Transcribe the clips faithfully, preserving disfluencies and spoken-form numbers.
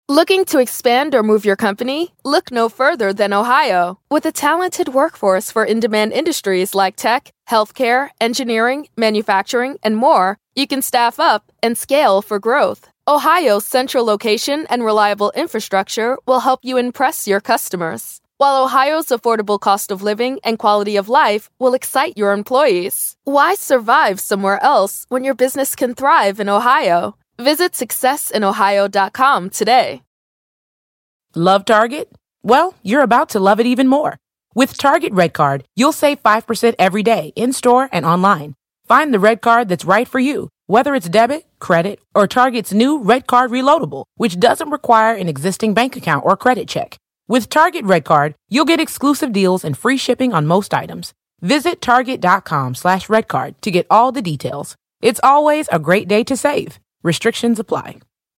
Looking to expand or move your company? Look no further than Ohio. With a talented workforce for in-demand industries like tech, healthcare, engineering, manufacturing, and more, you can staff up and scale for growth. Ohio's central location and reliable infrastructure will help you impress your customers, while Ohio's affordable cost of living and quality of life will excite your employees. Why survive somewhere else when your business can thrive in Ohio? Visit success in ohio dot com today. Love Target? Well, you're about to love it even more. With Target Red Card, you'll save five percent every day, in-store and online. Find the Red Card that's right for you, whether it's debit, credit, or Target's new Red Card Reloadable, which doesn't require an existing bank account or credit check. With Target Red Card, you'll get exclusive deals and free shipping on most items. Visit target.com slash redcard to get all the details. It's always a great day to save. Restrictions apply.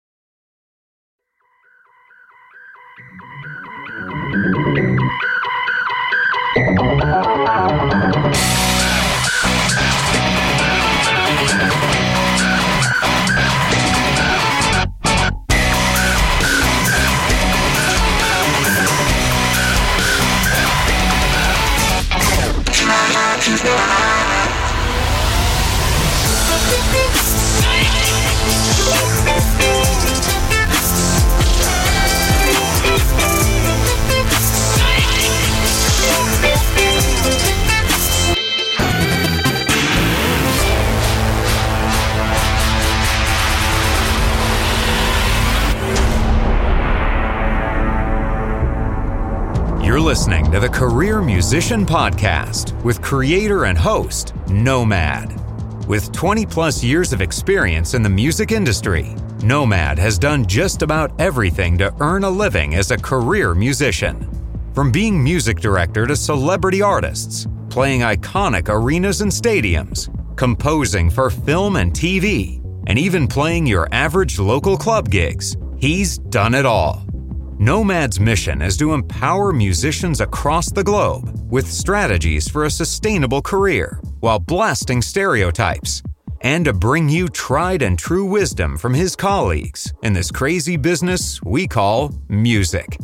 You're listening to the Career Musician Podcast with creator and host, Nomad. With twenty plus years of experience in the music industry, Nomad has done just about everything to earn a living as a career musician. From being music director to celebrity artists, playing iconic arenas and stadiums, composing for film and T V, and even playing your average local club gigs, he's done it all. Nomad's mission is to empower musicians across the globe with strategies for a sustainable career while blasting stereotypes, and to bring you tried and true wisdom from his colleagues in this crazy business we call music.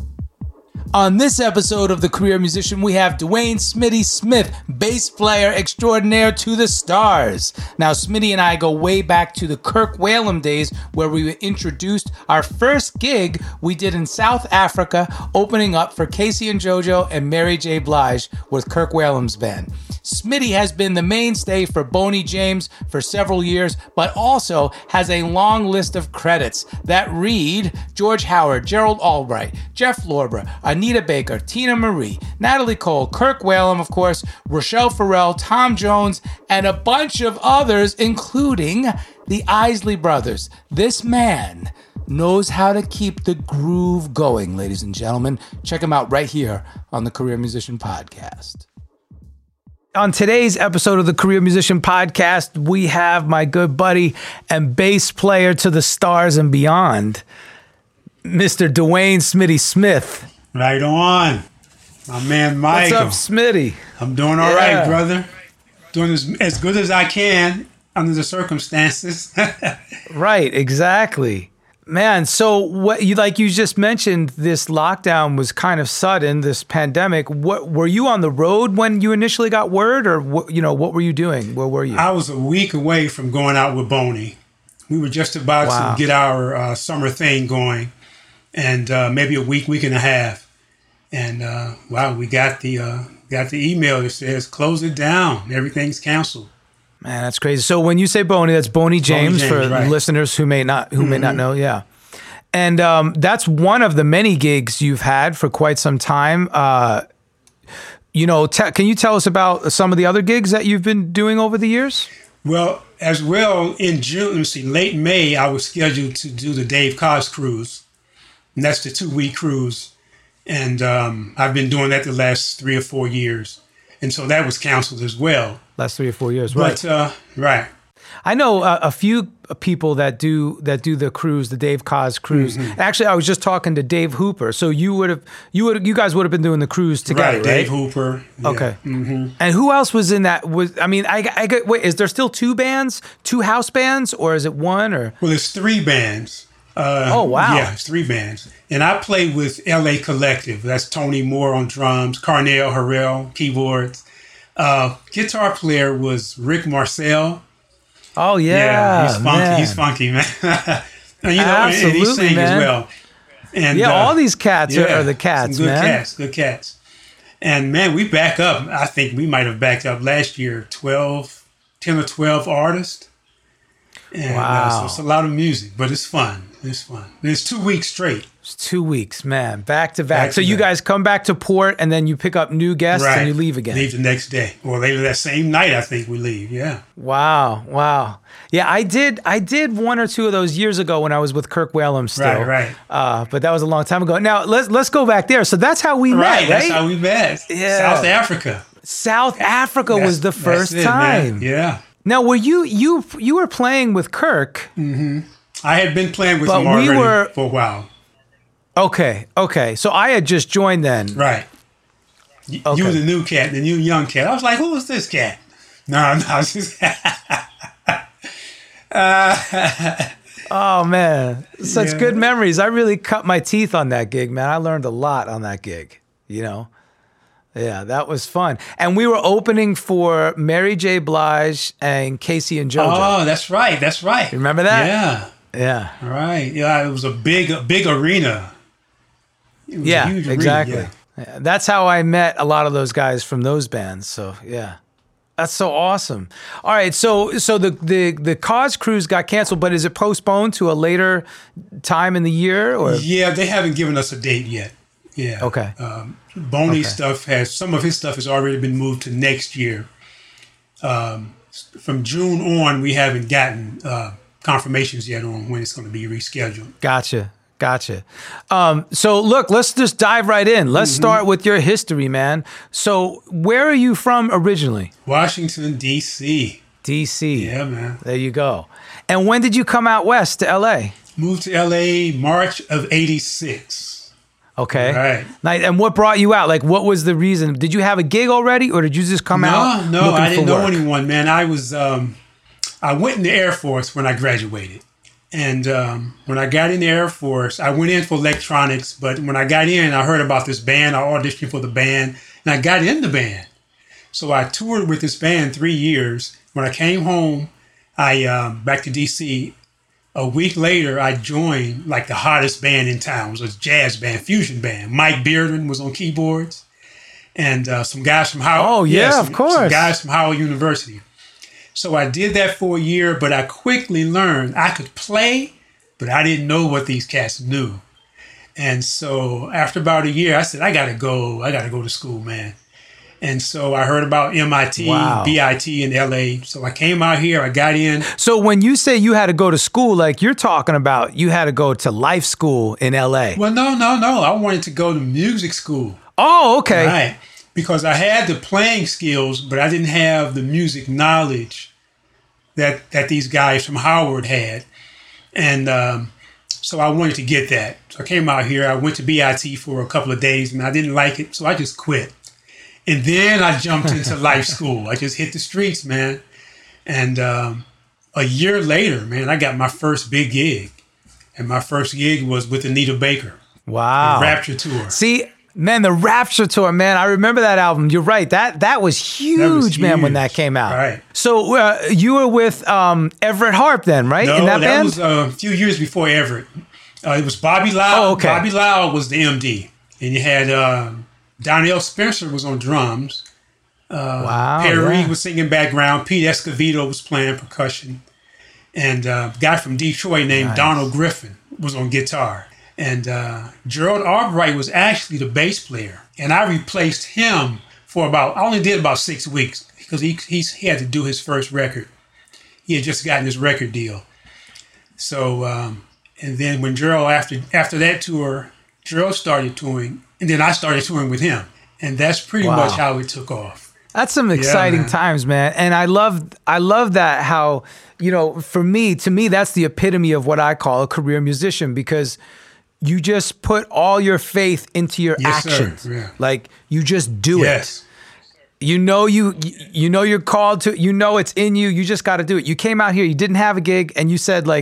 On this episode of The Career Musician, we have Dwayne Smitty Smith, bass player extraordinaire to the stars. Now, Smitty and I go way back to the Kirk Whalum days where we introduced our first gig we did in South Africa, opening up for Casey and JoJo and Mary J. Blige with Kirk Whalum's band. Smitty has been the mainstay for Boney James for several years, but also has a long list of credits that read George Howard, Gerald Albright, Jeff Lorber, Anita Baker, Tina Marie, Natalie Cole, Kirk Whalum, of course, Rochelle Farrell, Tom Jones, and a bunch of others, including the Isley Brothers. This man knows how to keep the groove going, ladies and gentlemen. Check him out right here on the Career Musician Podcast. On today's episode of the Career Musician Podcast, we have my good buddy and bass player to the stars and beyond, Mister Dwayne Smitty Smith. Right on. My man Michael. What's up, Smitty? I'm doing all yeah. right, brother. Doing as, as good as I can under the circumstances. Right, exactly. Man, so what you like you just mentioned, this lockdown was kind of sudden, this pandemic. What were you on the road when you initially got word, or what, you know, what were you doing? Where were you? I was a week away from going out with Boney. We were just about wow. to get our uh, summer thing going, and uh, maybe a week, week and a half. And uh, wow, we got the uh, got the email that says close it down. Everything's canceled. Man, that's crazy. So when you say Boney, that's Boney James, Boney James for right. listeners who may not who mm-hmm. may not know. Yeah, and um, that's one of the many gigs you've had for quite some time. Uh, you know, te- can you tell us about some of the other gigs that you've been doing over the years? Well, as well, in June, let's see, late May, I was scheduled to do the Dave Koz cruise, and that's the two-week cruise, and um, I've been doing that the last three or four years, and so that was canceled as well. Last three or four years, right? But, uh, right. I know uh, a few people that do that do the cruise, the Dave Koz cruise. Mm-hmm. Actually, I was just talking to Dave Hooper. So you would have, you would, you guys would have been doing the cruise together, right? Dave right? Hooper. Yeah. Okay. Mm-hmm. And who else was in that? Was I mean, I, I get. Wait, is there still two bands, two house bands, or is it one? Or well, it's three bands. Uh, oh, wow. Yeah, it's three bands. And I played with L A Collective. That's Tony Moore on drums, Carnell Harrell, keyboards. Uh, guitar player was Rick Marcel. Oh, yeah. Yeah, he's funky. Man. He's funky, man. and, you know, Absolutely, and he sang man. as well. And, yeah, uh, all these cats yeah, are, are the cats, some good man. cats, good cats. And, man, we back up. I think we might have backed up last year twelve, ten or twelve artists. And, wow. Uh, so it's a lot of music, but it's fun. It's fun. And it's two weeks straight. It's two weeks, man, back to back. Back so to you back. guys come back to port, and then you pick up new guests, Right. and you leave again. Leave the next day, or later that same night. I think we leave. Yeah. Wow, wow. Yeah, I did. I did one or two of those years ago when I was with Kirk Whalum still. Right, right. Uh, but that was a long time ago. Now let's let's go back there. So that's how we Right. met, right? That's how we met. Yeah. South Africa. South Africa That's- was the that's first it, time. man. Yeah. Now, were you you you were playing with Kirk? I had been playing with But him we already were- for a while. Okay, okay. So I had just joined then. Right. Y- Okay. You were the new cat, the new young cat. I was like, who was this cat? No, no. It's just Oh man, such Yeah. good memories. I really cut my teeth on that gig, man. I learned a lot on that gig. You know. Yeah, that was fun. And we were opening for Mary J. Blige and Casey and JoJo. Oh, that's right. That's right. Remember that? Yeah. Yeah. Right. Yeah. It was a big, a big arena. It was a Yeah, huge arena, exactly. yeah. Yeah, that's how I met a lot of those guys from those bands. So yeah, that's so awesome. All right, so so the the the Cause cruise got canceled, but is it postponed to a later time in the year or? Yeah, they haven't given us a date yet. Yeah. Okay. Um, Boney Okay. stuff has some of his stuff has already been moved to next year. Um, from June on, we haven't gotten uh, confirmations yet on when it's going to be rescheduled. Gotcha. Gotcha. Um, so look, let's just dive right in. Let's Mm-hmm. start with your history, man. So where are you from originally? Washington, D C. D C. Yeah, man. There you go. And when did you come out west to L A? Moved to L A March of eighty-six. Okay. Right. Nice. And what brought you out? Like, what was the reason? Did you have a gig already, or did you just come No, out? no, looking I didn't for know work? anyone, man. I was, um, I went in the Air Force when I graduated. And um, when I got in the Air Force, I went in for electronics. But when I got in, I heard about this band. I auditioned for the band, and I got in the band. So I toured with this band three years. When I came home, I um, back to D C. A week later, I joined like the hottest band in town. It was a jazz band, fusion band. Mike Bearden was on keyboards, and uh, some guys from Howard. Oh, yeah, some, of course. Some guys from Howard University. So I did that for a year, but I quickly learned I could play, but I didn't know what these cats knew. And so after about a year, I said, I got to go. I got to go to school, man. And so I heard about M I T, Wow. B I T in L A. So I came out here. I got in. So when you say you had to go to school, like you're talking about, you had to go to life school in L A. Well, no, no, no. I wanted to go to music school. Oh, okay. Right. Because I had the playing skills, but I didn't have the music knowledge that that these guys from Howard had. And um, so I wanted to get that. So I came out here. I went to B I T for a couple of days, and I didn't like it, so I just quit. And then I jumped into life school. I just hit the streets, man. And um, a year later, man, I got my first big gig. And my first gig was with Anita Baker, Wow. Rapture Tour. See, man, the Rapture Tour, man, I remember that album. You're right. That that was huge, That was man, when huge. that came out. Right. So uh, you were with um, Everett Harp then, right? No, In that, that, band? was uh, a few years before Everett. Uh, it was Bobby Lau. Oh, okay. Bobby Lau was the M D. And you had uh, Donnell Spencer was on drums. wow. Perry yeah. was singing background. Pete Escovedo was playing percussion. And uh, a guy from Detroit named Nice. Donald Griffin was on guitar. And uh, Gerald Albright was actually the bass player. And I replaced him for about, I only did about six weeks because he, he's, he had to do his first record. He had just gotten his record deal. So, um, and then when Gerald, after after that tour, Gerald started touring, and then I started touring with him. And that's pretty Wow. much how it took off. That's some exciting man. times, man. And I love I love that how, you know, for me, to me, that's the epitome of what I call a career musician, because you just put all your faith into your Yes, sir. actions. Yeah. Like you just do Yes. it. You know you you know you're called to, you know it's in you, you just got to do it. You came out here, you didn't have a gig, and you said like,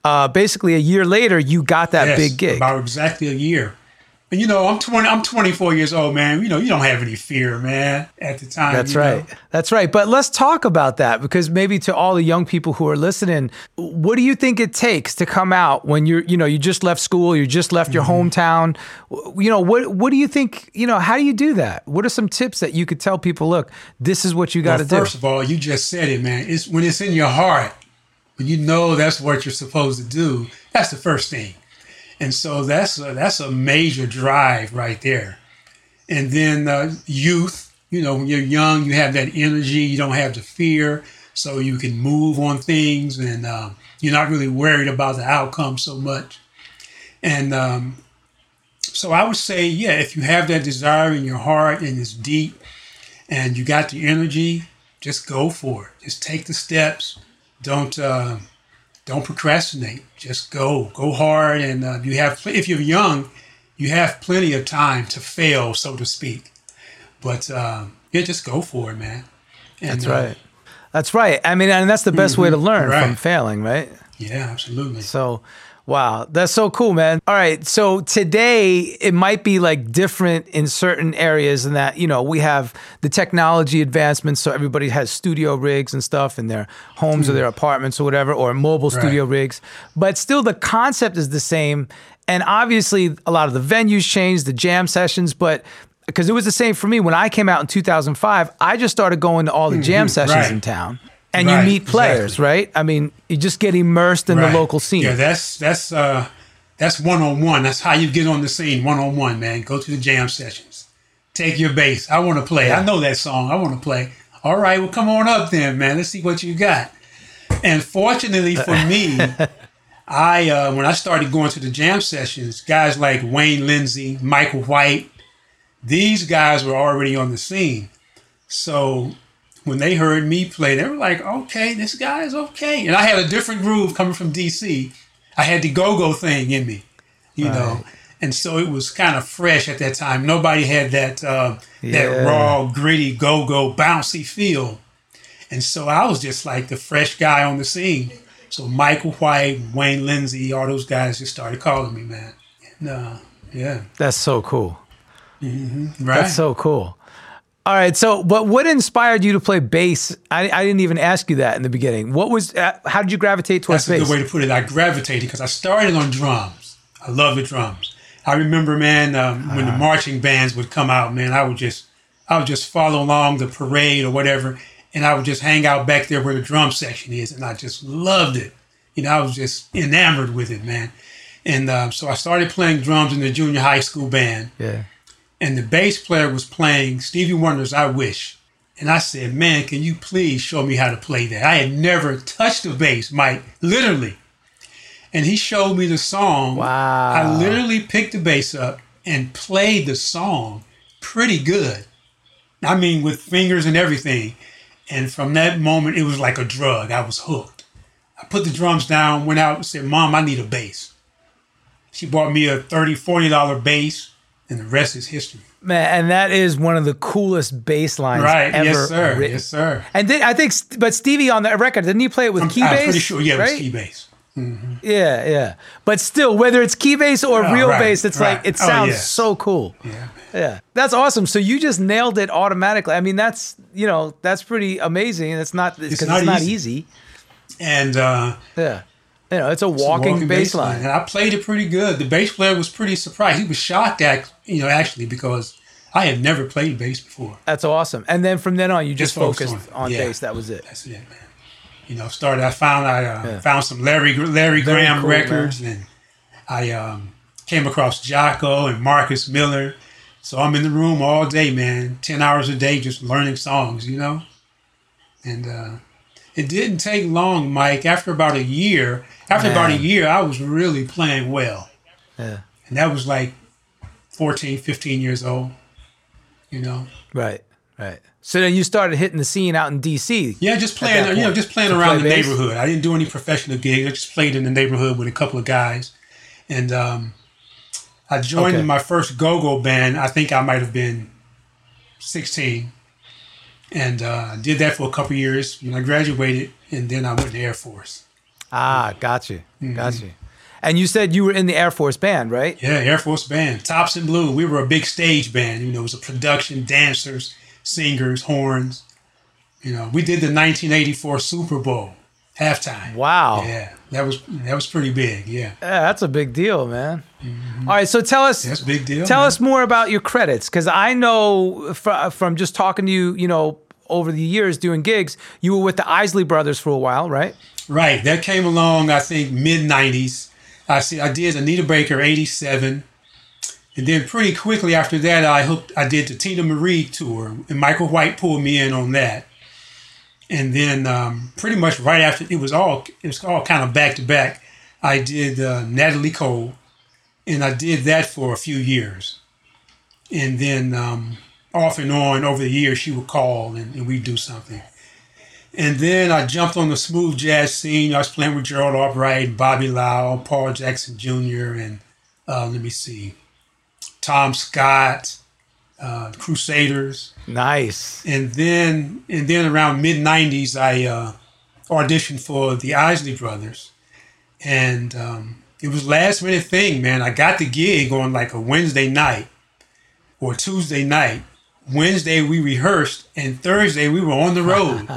uh, basically a year later, you got that Yes, big gig. About exactly a year. And you know, I'm twenty. I'm twenty-four years old, man. You know, you don't have any fear, man. At the time, That's you right. know. That's right. But let's talk about that, because maybe to all the young people who are listening, what do you think it takes to come out when you're, you know, you just left school, you just left your Mm-hmm. hometown? You know, what what do you think, you know, how do you do that? What are some tips that you could tell people, look, this is what you got to Well, do? first of all, you just said it, man. It's when it's in your heart, when you know that's what you're supposed to do. That's the first thing. And so that's a, that's a major drive right there. And then uh, youth, you know, when you're young, you have that energy, you don't have the fear, so you can move on things, and um, you're not really worried about the outcome so much. And um, so I would say, yeah, if you have that desire in your heart and it's deep and you got the energy, just go for it. Just take the steps. Don't uh, don't procrastinate. Just go. Go hard. And uh, you have, if you're young, you have plenty of time to fail, so to speak. But uh, yeah, just go for it, man. And, That's uh, right. That's right. I mean, and that's the best way to learn Right. from failing, right? Yeah, absolutely. So, wow, that's so cool, man. All right, so today it might be like different in certain areas in that, you know, we have the technology advancements, so everybody has studio rigs and stuff in their homes or their apartments or whatever, or mobile Right. studio rigs, but still the concept is the same. And obviously a lot of the venues changed, the jam sessions, but because it was the same for me when I came out in two thousand five, I just started going to all the jam sessions right. in town. And Right, you meet players, exactly. right? I mean, you just get immersed in Right. the local scene. Yeah, that's that's uh that's one on one. That's how you get on the scene, one on one, man. Go to the jam sessions. Take your bass. I want to play. I know that song. I want to play. All right, well, come on up then, man. Let's see what you got. And fortunately for me, I uh, when I started going to the jam sessions, guys like Wayne Lindsey, Michael White, these guys were already on the scene. So when they heard me play, they were like, okay, this guy is okay. And I had a different groove coming from D C. I had the go-go thing in me, you know. And so it was kind of fresh at that time. Nobody had that uh, Yeah. that raw, gritty, go-go, bouncy feel. And so I was just like the fresh guy on the scene. So Michael White, Wayne Lindsey, all those guys just started calling me, man. And, uh, yeah. That's so cool. Right. That's so cool. All right. So, but what inspired you to play bass? I, I didn't even ask you that in the beginning. What was, uh, how did you gravitate towards That's a bass? good way to put it. I gravitated because I started on drums. I love the drums. I remember, man, um, when the marching bands would come out, man, I would just, I would just follow along the parade or whatever, and I would just hang out back there where the drum section is, and I just loved it. You know, I was just enamored with it, man. And uh, so I started playing drums in the junior high school band. Yeah. And the bass player was playing Stevie Wonder's I Wish. And I said, man, can you please show me how to play that? I had never touched the bass, Mike, literally. And he showed me the song. Wow. I literally picked the bass up and played the song pretty good. I mean, with fingers and everything. And from that moment, it was like a drug. I was hooked. I put the drums down, went out and said, Mom, I need a bass. She bought me a thirty dollars, forty dollars bass. And the rest is history. Man, and that is one of the coolest bass lines Right. ever Yes, sir. written. Yes, sir. And then I think, but Stevie on the record, didn't he play it with I'm, key I'm bass? pretty sure, yeah, it was right? key bass. Yeah, yeah. But still, whether it's key bass or Oh, real right, bass, it's right. like, it Oh, sounds yeah. so cool. Yeah. Yeah. That's awesome. So you just nailed it automatically. I mean, that's, you know, that's pretty amazing. It's not, because it's, not not easy. easy. And uh, Yeah. You know, it's a it's a walking, bass line. And I played it pretty good. The bass player was pretty surprised. He was shocked, at, you know, actually, because I had never played bass before. That's awesome. And then from then on, you just, Just focused focused on on, it. Yeah. bass. That was it. That's it, man. You know, started. I found I uh, Yeah. found some Larry Larry Very Graham cool, records, and I um, came across Jocko and Marcus Miller. So I'm in the room all day, man, ten hours a day, just learning songs. You know, and uh, it didn't take long, Mike. After about a year, after about a Man. year, I was really playing well, Yeah. and that was like fourteen, fifteen years old. You know. Right. Right. So then you started hitting the scene out in D C. Yeah, just that playing, you know, point. just playing To around play the bass? neighborhood. I didn't do any professional gigs. I just played in the neighborhood with a couple of guys. And um, I joined Okay. my first go-go band. I think I might have been sixteen. And uh, I did that for a couple of years. And I graduated, and then I went to the Air Force. Ah, got you, got you. And you said you were in the Air Force Band, right? Yeah, Air Force Band, Tops in Blue. We were a big stage band. You know, it was a production, dancers, singers, horns. You know, we did the nineteen eighty-four Super Bowl halftime. Wow. Yeah, that was that was pretty big. Yeah. Yeah, that's a big deal, man. Mm-hmm. All right, so tell us. That's a big deal. Tell man. us more about your credits, because I know fr- from just talking to you, you know, over the years doing gigs, you were with the Isley Brothers for a while, right? Right. That came along, I think, mid nineties. I see. I did Anita Baker eighty-seven, and then pretty quickly after that, I hooked. I did the Tina Marie tour, and Michael White pulled me in on that. And then um, pretty much right after, it was all it was all kind of back to back. I did uh, Natalie Cole, and I did that for a few years. And then um, off and on over the years, she would call and, and we'd do something. And then I jumped on the smooth jazz scene. I was playing with Gerald Albright, Bobby Lau, Paul Jackson Junior, and uh, let me see, Tom Scott, uh, Crusaders. Nice. And then, and then around mid nineties, I uh, auditioned for the Isley Brothers, and um, it was last minute thing, man. I got the gig on like a Wednesday night or Tuesday night. Wednesday we rehearsed, and Thursday we were on the road.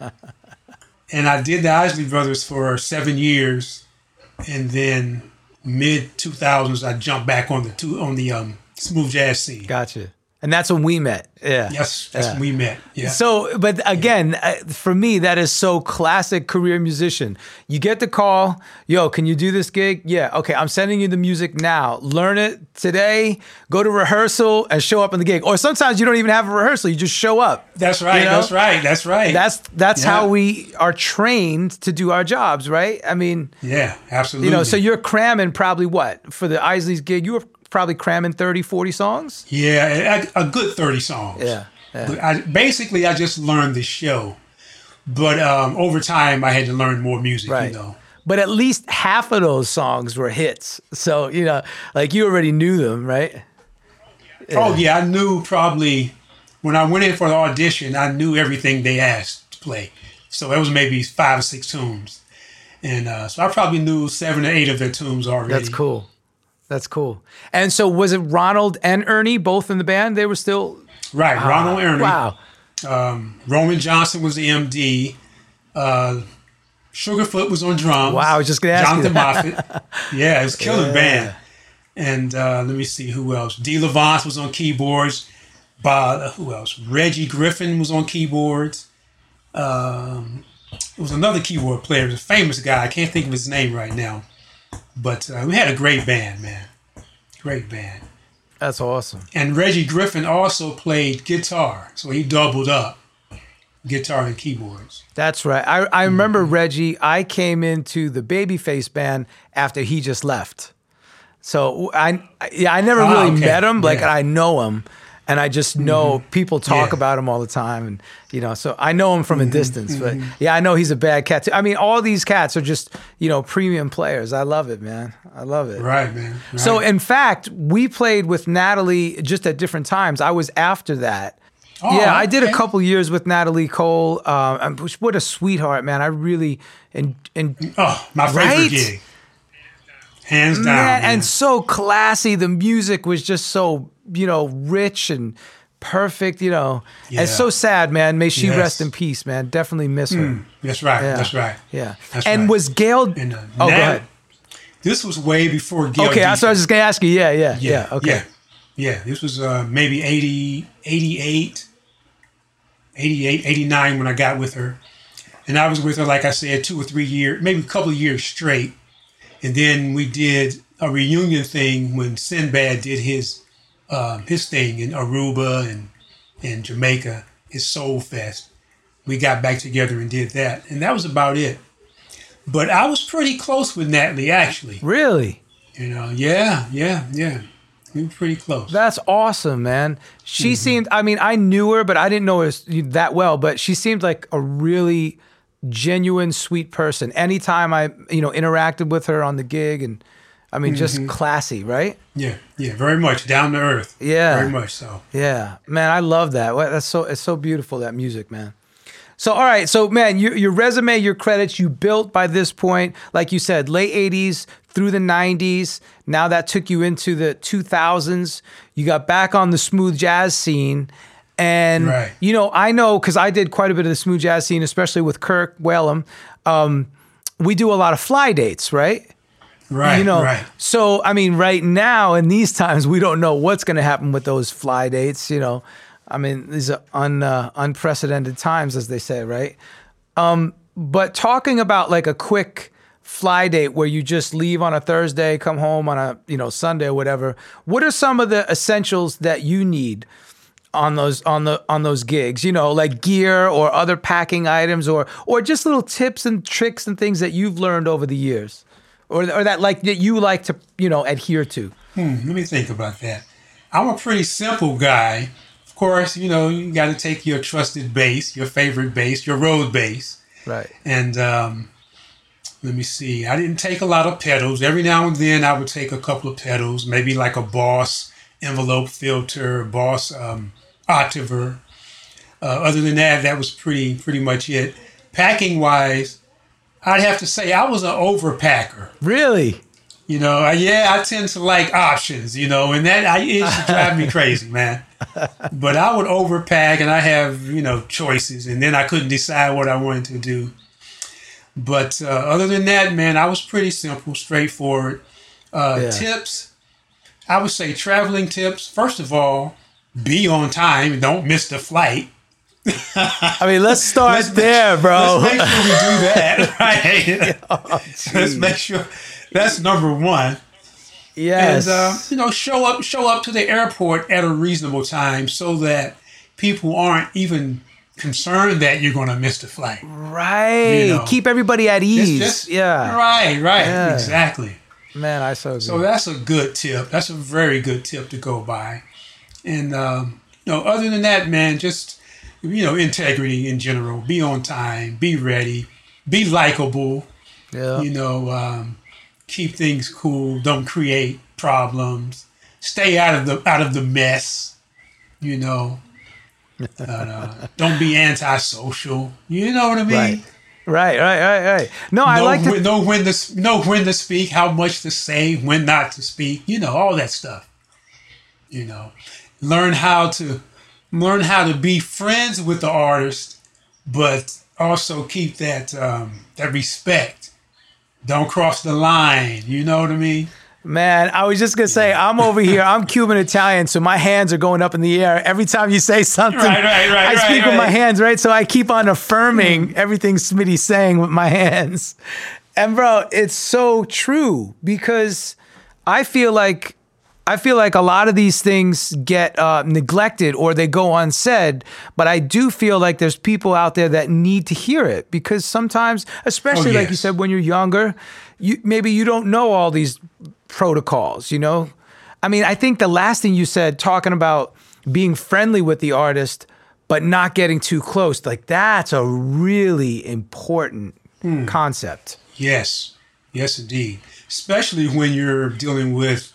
And I did the Isley Brothers for seven years, and then mid two thousands I jumped back on the two, on the um, smooth jazz scene. Gotcha. And that's when we met. Yeah. Yes, that's yeah. when we met. Yeah. So, but again, uh, for me, that is so classic career musician. You get the call, yo, can you do this gig? Yeah, okay, I'm sending you the music now. Learn it today, go to rehearsal, and show up on the gig. Or sometimes you don't even have a rehearsal, you just show up. That's right, you know? that's right, that's right. That's that's Yeah. how we are trained to do our jobs, right? I mean, Yeah, absolutely. you know, so you're cramming probably what? For the Isley's gig, you were probably cramming thirty, forty songs? Yeah, a, a good thirty songs. Yeah. yeah. But I, basically, I just learned the show. But um, over time, I had to learn more music, Right. you know. But at least half of those songs were hits. So, you know, like you already knew them, right? Oh, yeah, I knew probably, when I went in for the audition, I knew everything they asked to play. So that was maybe five or six tunes. And uh, so I probably knew seven or eight of their tunes already. That's cool. That's cool. And so was it Ronald and Ernie both in the band? They were still... Right, Ronald Ernie. Wow. Um, Roman Johnson was the M D. Uh, Sugarfoot was on drums. Wow, I was just going to ask Jonathan you that. Moffett. Yeah, it was a killing Yeah. band. And uh, let me see who else. Dee Levance was on keyboards. Bob, uh, who else? Reggie Griffin was on keyboards. Um, there was another keyboard player, a famous guy. I can't think of his name right now. But uh, we had a great band, man. Great band. That's awesome. And Reggie Griffin also played guitar, so he doubled up guitar and keyboards. That's right. I, I remember Reggie. I came into the Babyface band after he just left. So I yeah, I never Ah, really okay. met him. Like Yeah. I know him, and I just know Mm-hmm. people talk Yeah. about him all the time, and you know, so I know him from Mm-hmm. a distance. But yeah, I know he's a bad cat too. I mean, all these cats are just you know premium players. I love it, man. I love it. Right, man. Right. So in fact, we played with Natalie just at different times. I was after that. Oh, yeah, I did a okay. couple years with Natalie Cole. Um, and what a sweetheart, man. I really and and oh, my favorite Right? gig. Hands down. man, man. and so classy. The music was just so you know rich and perfect. You know, Yeah. and so sad, man. May she Yes. rest in peace, man. Definitely miss her. That's right. Yeah. That's right. Yeah. That's and right. was Gail? And, uh, oh, go Nat- ahead. This was way before Gail. Okay, that's what I was Deacon. just gonna ask you. Yeah, yeah, yeah. Yeah. okay. Yeah. Yeah. This was uh, maybe eighty, eighty-eight, eighty-eight, eighty-nine when I got with her. And I was with her, like I said, two or three years, maybe a couple of years straight. And then we did a reunion thing when Sinbad did his uh, his thing in Aruba and in Jamaica, his Soul Fest. We got back together and did that. And that was about it. But I was pretty close with Natalie, actually. Really? You know, yeah, yeah, yeah. We were pretty close. That's awesome, man. She seemed, I mean, I knew her, but I didn't know her that well, but she seemed like a really genuine, sweet person. Anytime I, you know, interacted with her on the gig and, I mean, just classy, right? Yeah, yeah, very much down to earth. Yeah. Very much so. Yeah. Man, I love that. Well, That's so, it's so beautiful, that music, man. So, all right. So, man, your, your resume, your credits, you built by this point, like you said, late eighties through the nineties. Now that took you into the two thousands. You got back on the smooth jazz scene. And, right. you know, I know because I did quite a bit of the smooth jazz scene, especially with Kirk Whalum. Um, we do a lot of fly dates, right? Right, you know, right. So, I mean, right now in these times, we don't know what's going to happen with those fly dates, you know. I mean, these are un, uh, unprecedented times, as they say, right? Um, but talking about like a quick fly date where you just leave on a Thursday, come home on a, you know, Sunday or whatever, what are some of the essentials that you need on those on the on those gigs? You know, like gear or other packing items, or or just little tips and tricks and things that you've learned over the years, or or that like that you like to, you know, adhere to. Hmm, let me think about that. I'm a pretty simple guy. Of course, you know, you got to take your trusted bass, your favorite bass, your road bass. Right. And um, let me see. I didn't take a lot of pedals. Every now and then I would take a couple of pedals, maybe like a Boss envelope filter, Boss um, Octaver. Uh, other than that, that was pretty pretty much it. Packing wise, I'd have to say I was an overpacker. Really? You know, I, yeah, I tend to like options, you know, and that I, it used to drive me crazy, man. But I would overpack and I have, you know, choices, and then I couldn't decide what I wanted to do. But uh, other than that, man, I was pretty simple, straightforward. Uh, Yeah. Tips, I would say traveling tips. First of all, be on time. Don't miss the flight. I mean, let's start Let's make- there, bro. Let's make sure we do that, right? Oh, Let's make sure that's number one. Yes. And uh, you know, show up, show up to the airport at a reasonable time so that people aren't even concerned that you're going to miss the flight. right. you know, Keep everybody at It's ease. just- yeah. Right. Right. Yeah. Exactly. Man, I so agree. So that's a good tip. That's a very good tip to go by. And um, you know, other than that, man, just you know, integrity in general. Be on time. Be ready. Be likable. yeah. You know, um, keep things cool. Don't create problems. Stay out of the out of the mess. You know, uh, don't be antisocial. You know what I mean? Right. Right, right, right, right. No, I know, like to. when, know when to know when to speak, how much to say, when not to speak. You know, all that stuff. You know, learn how to learn how to be friends with the artist, but also keep that um, that respect. Don't cross the line. You know what I mean? Man, I was just gonna say, I'm over here. I'm Cuban Italian, so my hands are going up in the air every time you say something. Right, right, right, I right, speak with right. my hands, right? So I keep on affirming everything Smitty's saying with my hands. And bro, it's so true because I feel like I feel like a lot of these things get uh, neglected or they go unsaid, but I do feel like there's people out there that need to hear it because sometimes, especially Oh, like you yes. said, when you're younger, you maybe you don't know all these protocols, you know? I mean, I think the last thing you said, talking about being friendly with the artist, but not getting too close, like that's a really important concept. Yes, yes, indeed. Especially when you're dealing with,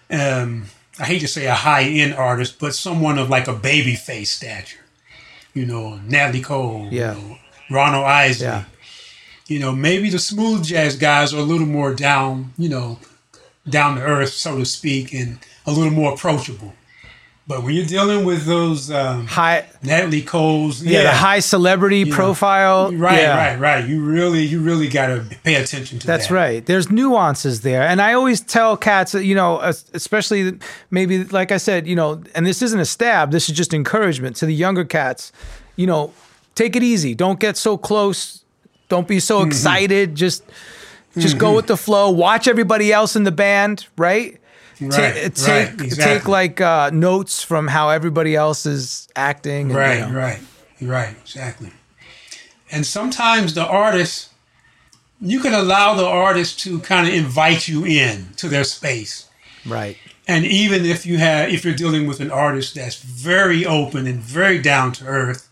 um, I hate to say a high-end artist, but someone of like a baby face stature. You know, Natalie Cole, Yeah. you know, Ronald Isley. Yeah. You know, maybe the smooth jazz guys are a little more down, you know, down to earth, so to speak, and a little more approachable. But when you're dealing with those um, High, Natalie Coles, yeah, the high celebrity know, profile. right, yeah. right, right. You really, you really got to pay attention to That's that. right. There's nuances there. And I always tell cats, you know, especially maybe, like I said, you know, and this isn't a stab, this is just encouragement to the younger cats, you know, take it easy. Don't get so close. Don't be so excited. Just, just go with the flow. Watch everybody else in the band, right? Right, Ta- right, take, exactly. take like uh, notes from how everybody else is acting. And, Right, you know. right, right, exactly. And sometimes the artist, you can allow the artist to kind of invite you in to their space. Right. And even if you have, if you're dealing with an artist that's very open and very down to earth,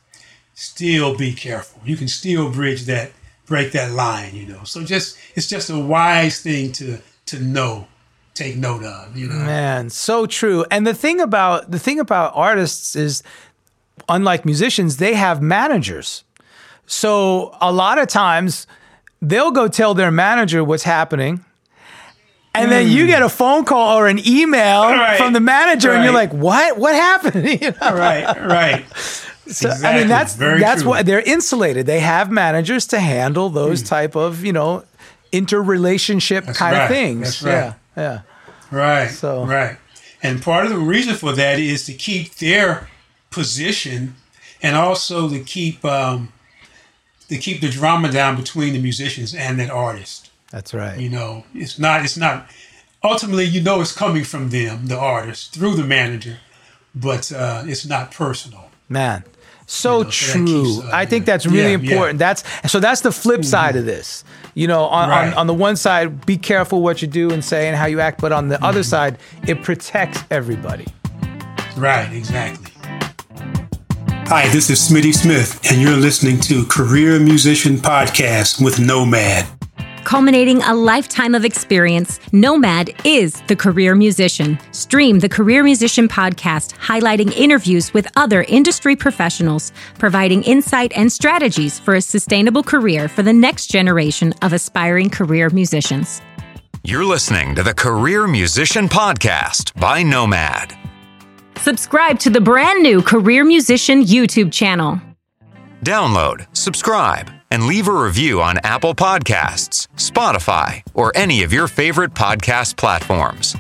still be careful. You can still bridge that, break that line, you know. So just, it's just a wise thing to to know, take note of, you know. Man, so true. And the thing about the thing about artists is, unlike musicians, they have managers. So a lot of times they'll go tell their manager what's happening. And then you get a phone call or an email Right. from the manager, Right. and you're like, "What? What happened?" You know? Right, right. So, I Exactly. mean, that's Very that's true. what they're insulated. They have managers to handle those type of you know interrelationship That's kind right. of things. That's right. Yeah, yeah. Right. So- right. And part of the reason for that is to keep their position, and also to keep um, to keep the drama down between the musicians and that artist. That's right. You know, it's not. It's not. Ultimately, you know, it's coming from them, the artist, through the manager, but uh, it's not personal. Man, so You know, so that true. keeps, uh, I think yeah. that's really Yeah, yeah. important. That's so that's the flip side of this. You know, on, Right. on on the one side, be careful what you do and say and how you act, but on the other side, it protects everybody. Right. Exactly. Hi, this is Smitty Smith, and you're listening to Career Musician Podcast with Nomad. Culminating a lifetime of experience, Nomad is the career musician. Stream the Career Musician Podcast, highlighting interviews with other industry professionals, providing insight and strategies for a sustainable career for the next generation of aspiring career musicians. You're listening to the Career Musician Podcast by Nomad. Subscribe to the brand new Career Musician YouTube channel. Download, subscribe, and leave a review on Apple Podcasts, Spotify, or any of your favorite podcast platforms.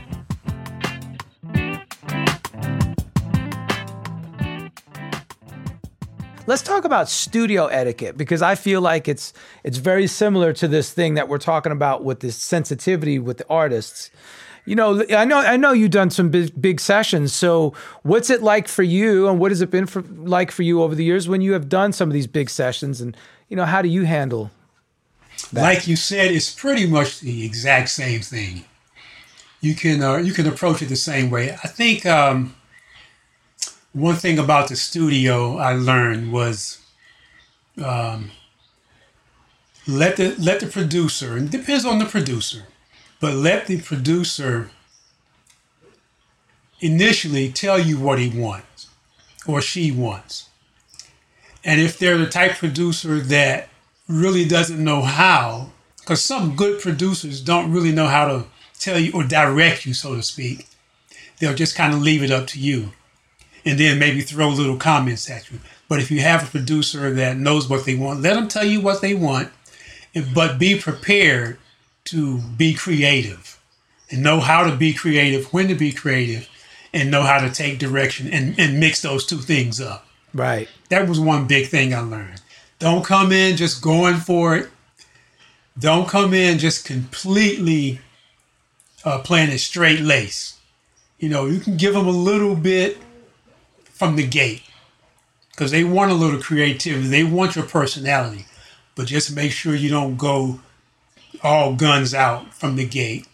Let's talk about studio etiquette, because I feel like it's it's very similar to this thing that we're talking about with this sensitivity with the artists. You know, I know I know you've done some big, big sessions. So what's it like for you, and what has it been for, like for you over the years when you have done some of these big sessions? And, you know, how do you handle that? Like you said, it's pretty much the exact same thing. You can uh, you can approach it the same way. I think um, one thing about the studio I learned was um, let the let the producer, and it depends on the producer, but let the producer initially tell you what he wants or she wants. And if they're the type producer that really doesn't know how, because some good producers don't really know how to tell you or direct you, so to speak, they'll just kind of leave it up to you and then maybe throw little comments at you. But if you have a producer that knows what they want, let them tell you what they want, but be prepared to be creative and know how to be creative, when to be creative, and know how to take direction and, and mix those two things up. Right. That was one big thing I learned. Don't come in just going for it. Don't come in just completely uh, playing it straight lace. You know, you can give them a little bit from the gate because they want a little creativity. They want your personality. But just make sure you don't go all guns out from the gate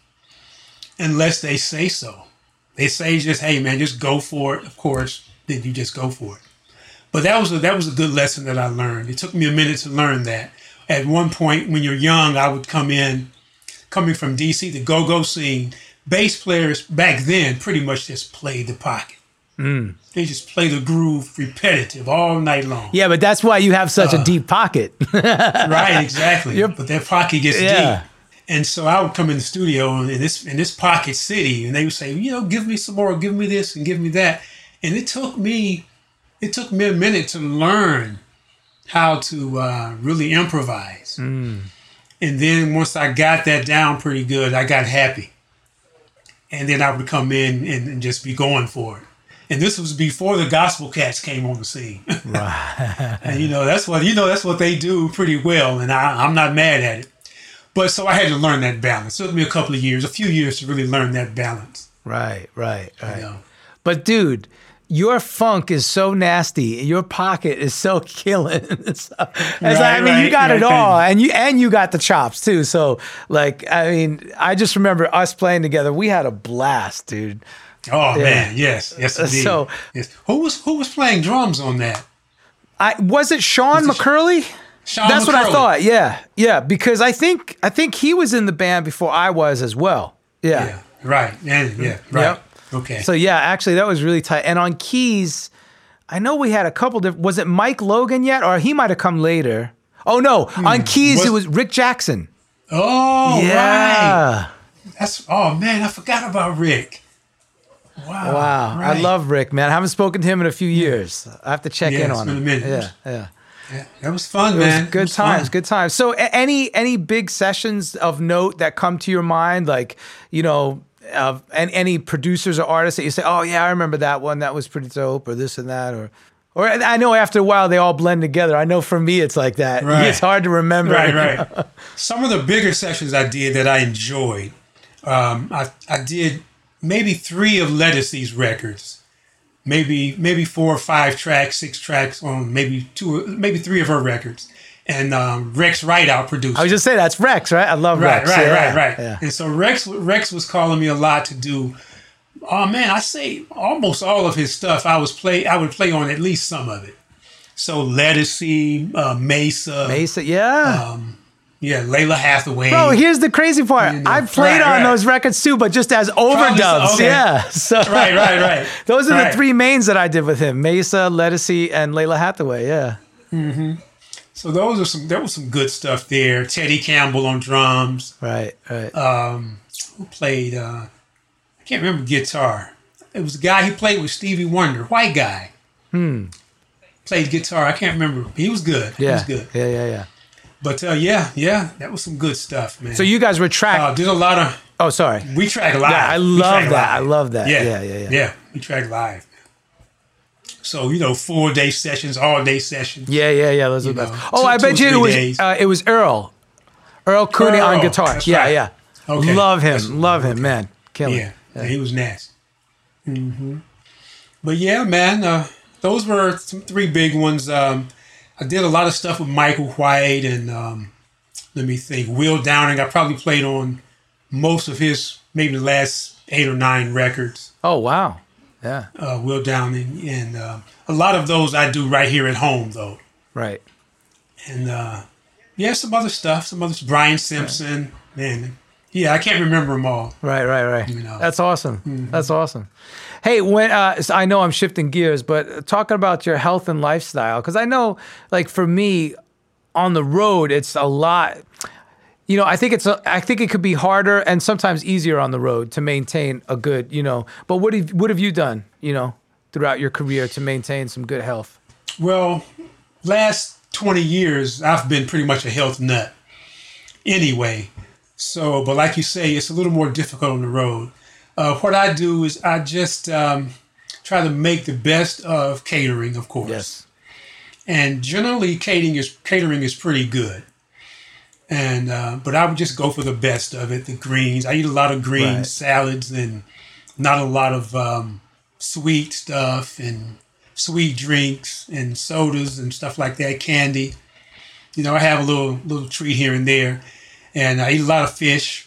unless they say so. They say just, hey, man, just go for it. Of course, then you just go for it. But that was a, that was a good lesson that I learned. It took me a minute to learn that. At one point, when you're young, I would come in, coming from D C, the go-go scene. Bass players back then pretty much just played the pocket. Mm. They just play the groove repetitive all night long. Yeah, but that's why you have such Uh, a deep pocket. Right, exactly. You're- But that pocket gets Yeah. deep. And so I would come in the studio in this in this pocket city, and they would say, you know, give me some more, give me this, and give me that. And it took me, it took me a minute to learn how to uh, really improvise. Mm. And then once I got that down pretty good, I got happy. And then I would come in and, and just be going for it. And this was before the gospel cats came on the scene. Right. And you know, that's what you know, that's what they do pretty well, and I, I'm not mad at it. But so I had to learn that balance. It took me a couple of years, a few years to really learn that balance. Right, right, right. You know? But dude, your funk is so nasty. Your pocket is so killing. so, it's like, I mean, right, you got right, it all, right. and you and you got the chops too. So, like, I mean, I just remember us playing together. We had a blast, dude. Oh Yeah. man, yes, yes, indeed. So- yes. Who was who was playing drums on that? I was it Sean Was it- McCurley? Sean That's what I McCurley. thought. Yeah, yeah. Because I think I think he was in the band before I was as well. Yeah. Yeah, right. Yeah, yeah, right. Yep. Okay. So yeah, actually, that was really tight. And on keys, I know we had a couple different. Was it Mike Logan yet, or he might have come later? Oh no, on keys Was- it was Rick Jackson. Oh, Yeah. right. That's, oh man, I forgot about Rick. Wow. Wow, I right. love Rick, man. I haven't spoken to him in a few years. I have to check Yeah, in it's on been a him. minute. Yeah, yeah. Yeah, that was fun, It man. was It good was times, fun. good times. So, a- any any big sessions of note that come to your mind, like you know, of and any producers or artists that you say, "Oh yeah, I remember that one. That was pretty dope," or this and that, or or I know after a while they all blend together. I know for me it's like that. Right. It's hard to remember. Right, right. Some of the bigger sessions I did that I enjoyed, um, I I did maybe three of Lettucey's records. Maybe maybe four or five tracks, six tracks on maybe two, maybe three of her records, and um, Rex Rideout produced. I was just saying that's Rex, right? I love right, Rex. right, Yeah, right, right. Yeah. And so Rex Rex was calling me a lot to do. Oh man, I say almost all of his stuff. I was play. I would play on at least some of it. So Lettucey, uh, Mesa, Mesa, yeah. yeah, Layla Hathaway. Bro, here's the crazy part. You know, I've played right, on right. those records too, but just as overdubs. okay. Yeah. So, Right, right, right. Those are Right. the three mains that I did with him: Mesa, Lettucey, and Layla Hathaway. Yeah. So those are some. There was some good stuff there. Teddy Campbell on drums. Right. Right. Um, who played? Uh, I can't remember guitar. It was a guy he played with Stevie Wonder, white guy. Hmm. Played guitar. I can't remember. He was good. He yeah. was good. Yeah. Yeah. Yeah. But uh, yeah, yeah, that was some good stuff, man. So you guys were track. uh, did a lot of. oh, sorry. We track live. Yeah, I We love track that. I live. love that. Yeah, Yeah, yeah, yeah. Yeah, we track live. So you know, four day sessions, all day sessions. Yeah. Yeah. Yeah. Those are You the best. know, Oh, two- I bet two or you it three was days. uh, it was Earl. Earl Cooney on Earl, guitar. that's Yeah. right. Yeah. Okay. Love him. That's- Love him, man. Killing. Yeah, yeah, he was nasty. hmm But yeah, man, uh, those were some three big ones. Um, I did a lot of stuff with Michael White and um, let me think, Will Downing. I probably played on most of his, maybe the last eight or nine records. Oh wow. Yeah. Uh, Will Downing, and uh, a lot of those I do right here at home, though. Right. And uh, yeah, some other stuff, some other Brian Simpson, man. Yeah, I can't remember them all. Right, right, right. You know. That's awesome. That's awesome. Hey, when uh, so I know I'm shifting gears, but talking about your health and lifestyle, because I know, like for me, on the road, it's a lot. You know, I think it's a, I think it could be harder and sometimes easier on the road to maintain a good, you know. But what have what have you done, you know, throughout your career to maintain some good health? Well, last twenty years, I've been pretty much a health nut anyway. So, but like you say, it's a little more difficult on the road. Uh, what I do is I just um, try to make the best of catering, of course. Yes. And generally, catering is catering is pretty good. And uh, but I would just go for the best of it. The greens. I eat a lot of greens, Right. salads, and not a lot of um, sweet stuff and sweet drinks and sodas and stuff like that. Candy. You know, I have a little little treat here and there, and I eat a lot of fish.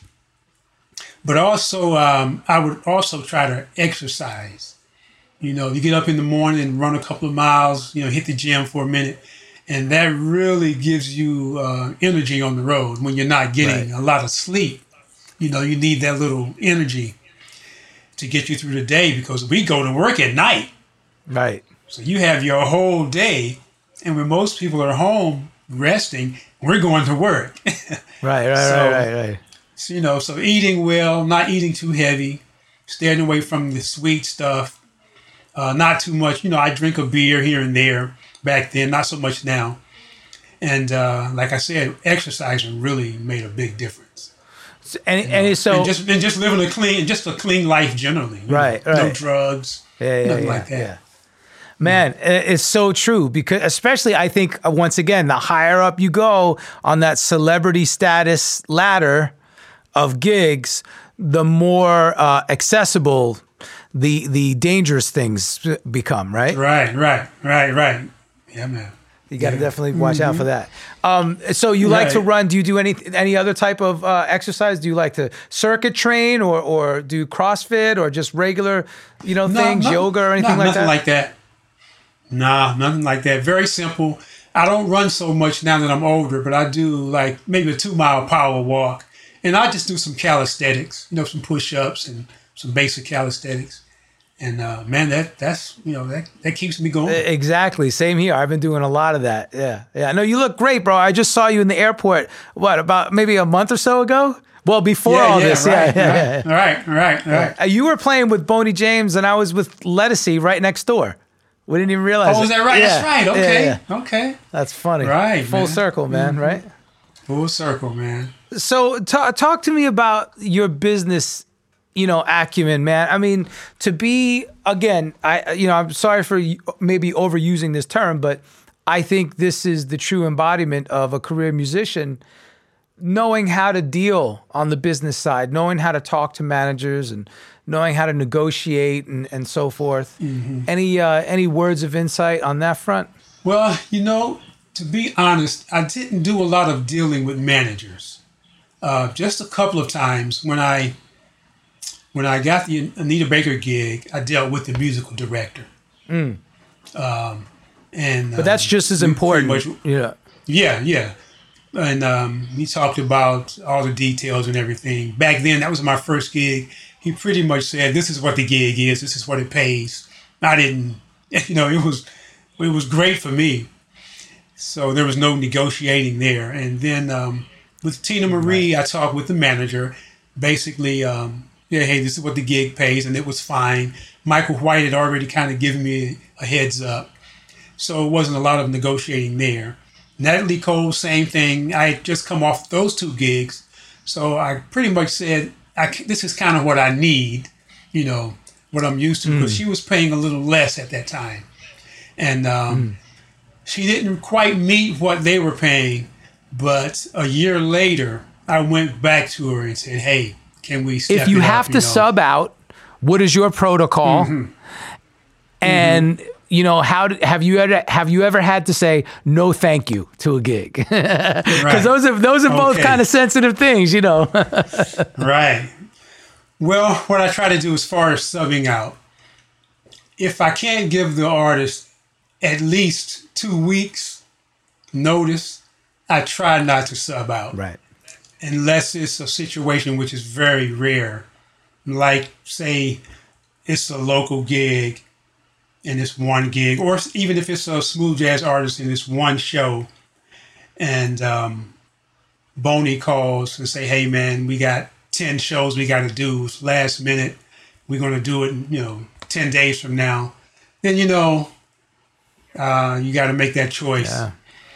But also, um, I would also try to exercise. You know, you get up in the morning and run a couple of miles. You know, hit the gym for a minute. And that really gives you uh, energy on the road when you're not getting Right. a lot of sleep. You know, you need that little energy to get you through the day because we go to work at night. Right. So you have your whole day. And when most people are home resting, we're going to work. Right, right, So- right, right, right. So, you know, so eating well, not eating too heavy, staying away from the sweet stuff, uh, not too much. You know, I drink a beer here and there back then, not so much now. And uh, like I said, exercising really made a big difference. And, and so, and just and just living a clean, just a clean life generally. you Right, know, No right. drugs, yeah, yeah, nothing yeah, like that. yeah. Man, i- it's so true because especially I think uh, once again, the higher up you go on that celebrity status ladder of gigs, the more uh, accessible the the dangerous things become, right? Right, right, right, right. Yeah, man. You got to Yeah. definitely watch out for that. Um, so you like to Right. run? Do you do any any other type of uh, exercise? Do you like to circuit train or or do CrossFit or just regular, you know, No, things, no- yoga or anything no, like nothing that? like that. Nah, nothing like that. Very simple. I don't run so much now that I'm older, but I do like maybe a two mile power walk. And I just do some calisthenics, you know, some push ups and some basic calisthenics. And uh, man, that that's you know that that keeps me going. Exactly. Same here. I've been doing a lot of that. Yeah. Yeah. No, you look great, bro. I just saw you in the airport. What, about maybe a month or so ago? Well, before yeah, all yeah, this. Right, yeah, yeah, right, yeah. right, right, right. Uh, You were playing with Boney James, and I was with Lettucey right next door. We didn't even realize. Oh, is it. that right? Yeah. That's right. Okay, Yeah, yeah. okay. That's funny. Right, Full man. circle, man. Mm-hmm. Right. Full circle, man. So ta- talk to me about your business, you know, acumen, man. I mean, to be, again, I, you know, I'm sorry for maybe overusing this term, but I think this is the true embodiment of a career musician, knowing how to deal on the business side, knowing how to talk to managers and knowing how to negotiate and, and so forth. Mm-hmm. Any, uh, any words of insight on that front? Well, you know, to be honest, I didn't do a lot of dealing with managers. Uh, just a couple of times when I when I got the Anita Baker gig, I dealt with the musical director. Mm. Um, and but that's um, just as important. Much, yeah, yeah, yeah. And um, he talked about all the details and everything. Back then, that was my first gig. He pretty much said, "This is what the gig is. This is what it pays." I didn't, you know, it was it was great for me. So there was no negotiating there. And then um, with Tina Marie, I talked with the manager. Basically, um, yeah, hey, this is what the gig pays, and it was fine. Michael White had already kind of given me a heads up. So it wasn't a lot of negotiating there. Natalie Cole, same thing. I had just come off those two gigs. So I pretty much said, I, this is kind of what I need, you know, what I'm used to, because mm. she was paying a little less at that time. And um, mm. she didn't quite meet what they were paying. But a year later, I went back to her and said, hey, can we step If you it have up, to you know? sub out, what is your protocol? Mm-hmm. And... Mm-hmm. You know, how do, have you ever have you ever had to say no, thank you to a gig? Because right. those are those are okay. both kind of sensitive things, you know. Right. Well, what I try to do as far as subbing out, if I can't give the artist at least two weeks notice, I try not to sub out. Right. Unless it's a situation which is very rare, like say it's a local gig. And it's one gig, or even if it's a smooth jazz artist and it's one show, and um, Boney calls and say, "Hey man, we got ten shows we got to do. It's last minute. We're going to do it, you know, ten days from now." Then you know, uh, you got to make that choice. Yeah.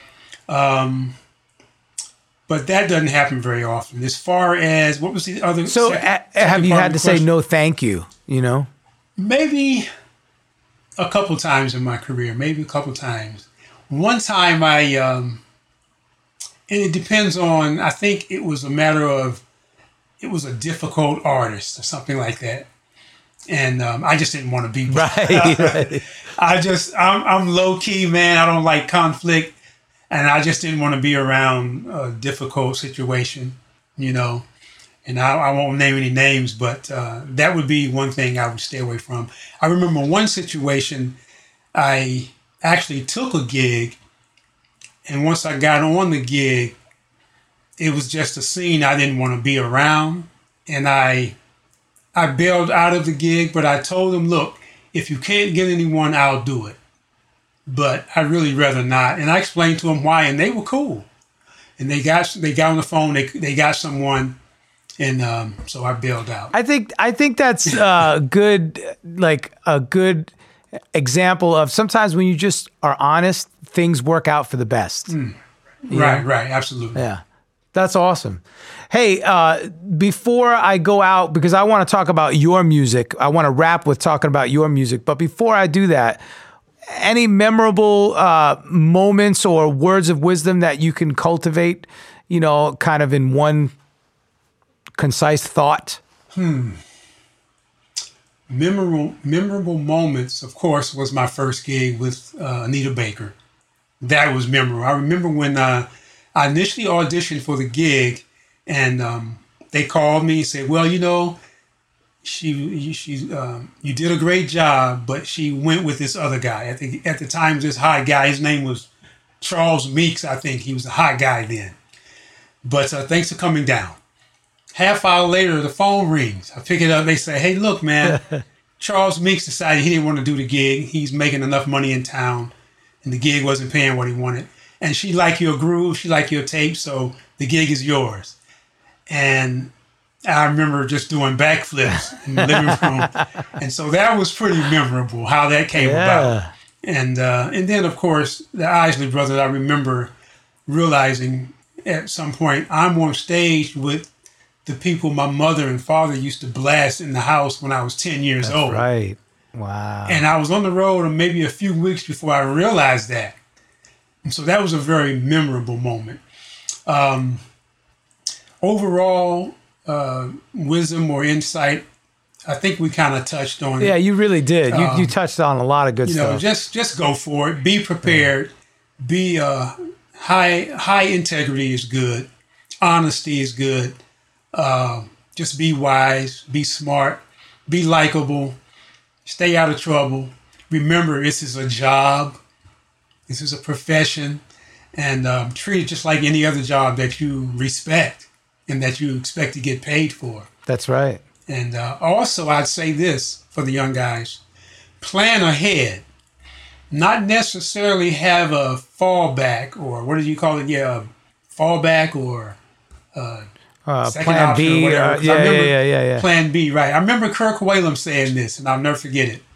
Um, but that doesn't happen very often. As far as what was the other? So second, uh, second have you part had of the to say question? no, thank you? You know, maybe. A couple times in my career, maybe a couple times. One time I, um, and it depends on, I think it was a matter of, it was a difficult artist or something like that. And um, I just didn't want to be. Right, right. I just, I'm, I'm low key, man. I don't like conflict. And I just didn't want to be around a difficult situation, you know. And I, I won't name any names, but uh, that would be one thing I would stay away from. I remember one situation, I actually took a gig, and once I got on the gig, it was just a scene I didn't want to be around. And I I bailed out of the gig, but I told them, look, if you can't get anyone, I'll do it. But I'd really rather not. And I explained to them why, and they were cool. And they got they got on the phone, they they got someone. And um, so I bailed out. I think I think that's uh, good, like a good example of sometimes when you just are honest, things work out for the best. Mm. Right, know? right, absolutely. Yeah, that's awesome. Hey, uh, before I go out, because I want to talk about your music, I want to wrap with talking about your music. But before I do that, any memorable uh, moments or words of wisdom that you can cultivate, you know, kind of in one concise thought? Hmm. Memorable, memorable moments, of course, was my first gig with uh, Anita Baker. That was memorable. I remember when uh, I initially auditioned for the gig, and um, they called me and said, "Well, you know, she, she, um, you did a great job, but she went with this other guy." At the at the time, this hot guy, his name was Charles Meeks. I think he was a hot guy then. But uh, thanks for coming down. Half hour later, the phone rings. I pick it up. They say, "Hey, look, man, Charles Meeks decided he didn't want to do the gig. He's making enough money in town, and the gig wasn't paying what he wanted. And she liked your groove, she liked your tape, so the gig is yours. And I remember just doing backflips in the living room. And so that was pretty memorable, how that came yeah. about. And uh, and then, of course, the Isley Brothers, I remember realizing at some point, I'm on stage with the people my mother and father used to blast in the house when I was ten years That's old. Right. Wow. And I was on the road maybe a few weeks before I realized that. And so that was a very memorable moment. Um, overall, uh, wisdom or insight, I think we kind of touched on it. Yeah, you really did. You Um, you touched on a lot of good You stuff. know, just just go for it. Be prepared. Be uh, high high integrity is good. Honesty is good. Uh, just be wise. Be smart. Be likable. Stay out of trouble. Remember, this is a job. This is a profession, and um, treat it just like any other job that you respect and that you expect to get paid for. That's right. And uh, also, I'd say this for the young guys: plan ahead. Not necessarily have a fallback, or what do you call it? Yeah, fallback or uh, Uh, second plan option B. or whatever. Uh, 'Cause I yeah, yeah, remember yeah, yeah, yeah. Plan B, right? I remember Kirk Whalum saying this, and I'll never forget it.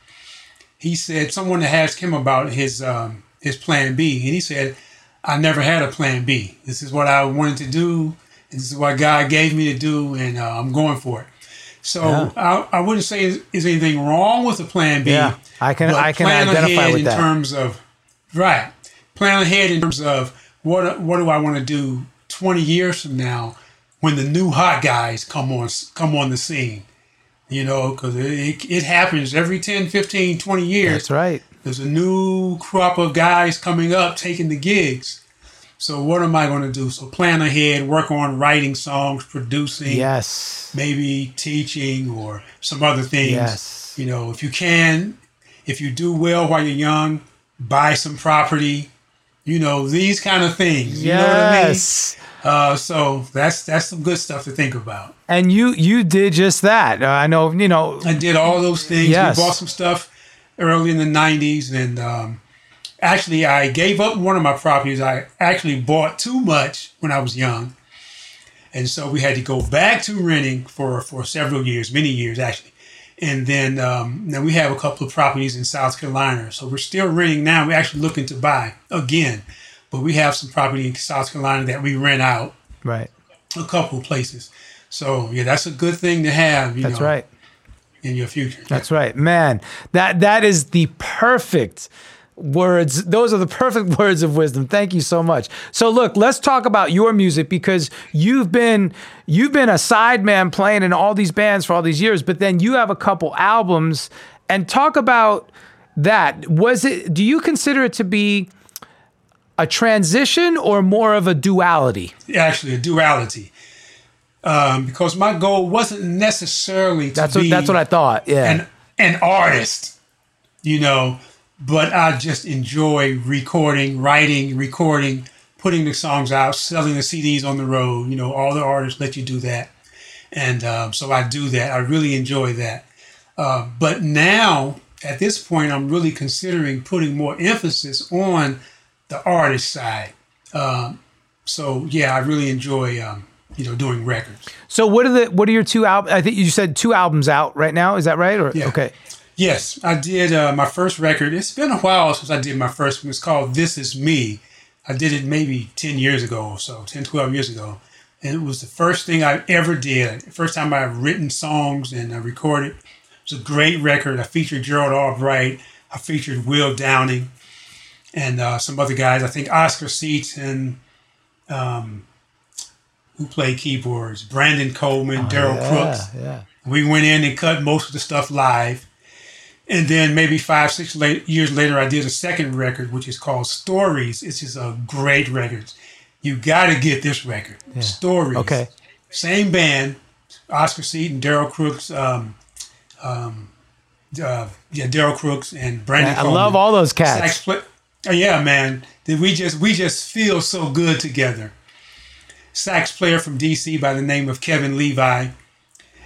He said someone asked him about his um, his plan B, and he said, "I never had a plan B. This is what I wanted to do, and this is what God gave me to do, and uh, I'm going for it." So Yeah. I, I wouldn't say is, is anything wrong with a plan B. Yeah, I can- but I can plan identify ahead with in that. terms of right. Plan ahead in terms of what what do I want to do twenty years from now when the new hot guys come on come on the scene. You know, because it, it, it happens every ten, fifteen, twenty years. That's right. There's a new crop of guys coming up taking the gigs. So what am I going to do? So plan ahead, work on writing songs, producing, Yes. maybe teaching or some other things. Yes. You know, if you can, if you do well while you're young, buy some property, you know, these kind of things. You know what I mean? Yes. Uh, so that's that's some good stuff to think about. And you you did just that. Uh, I know, you know. I did all those things. Yes. We bought some stuff early in the nineties, and um, actually I gave up one of my properties. I actually bought too much when I was young, and so we had to go back to renting for, for several years, many years actually. And then um, now we have a couple of properties in South Carolina, so we're still renting now. We're actually looking to buy again, but we have some property in South Carolina that we rent out. Right. A couple of places. So yeah, that's a good thing to have. You That's know, right. in your future. That's right. Man, that that is the perfect words. Those are the perfect words of wisdom. Thank you so much. So look, let's talk about your music, because you've been you've been a sideman playing in all these bands for all these years, but then you have a couple albums. And talk about that. Was it, do you consider it to be a transition or more of a duality? Actually, a duality. Um, because my goal wasn't necessarily to That's be what that's what I thought. Yeah. an, an artist, you know, but I just enjoy recording, writing, recording, putting the songs out, selling the C Ds on the road. You know, all the artists let you do that. And um, so I do that. I really enjoy that. Uh, but now, at this point, I'm really considering putting more emphasis on the artist side. Um, so, yeah, I really enjoy, um, you know, doing records. So what are the what are your two albums? I think you said two albums out right now. Is that right? Or Yeah. okay. Yes, I did uh, my first record. It's been a while since I did my first one. It's called This Is Me. I did it maybe ten years ago or so, ten, twelve years ago. And it was the first thing I ever did. The first time I've written songs and I recorded. It was a great record. I featured Gerald Albright. I featured Will Downing and uh, some other guys. I think Oscar Seats and um, who played keyboards? Brandon Coleman, Daryl yeah, Crooks. Yeah. We went in and cut most of the stuff live. And then maybe five, six late, years later, I did a second record, which is called Stories. It's just a great record. You got to get this record. Yeah. Stories. Okay. Same band, Oscar Seaton, Daryl Crooks, um, um, uh, yeah, Daryl Crooks and Brandon Yeah, I Coleman. love all those cats. Sax play- oh, yeah, man. Did we just we just feel so good together. Sax player from D C by the name of Kevin Levi.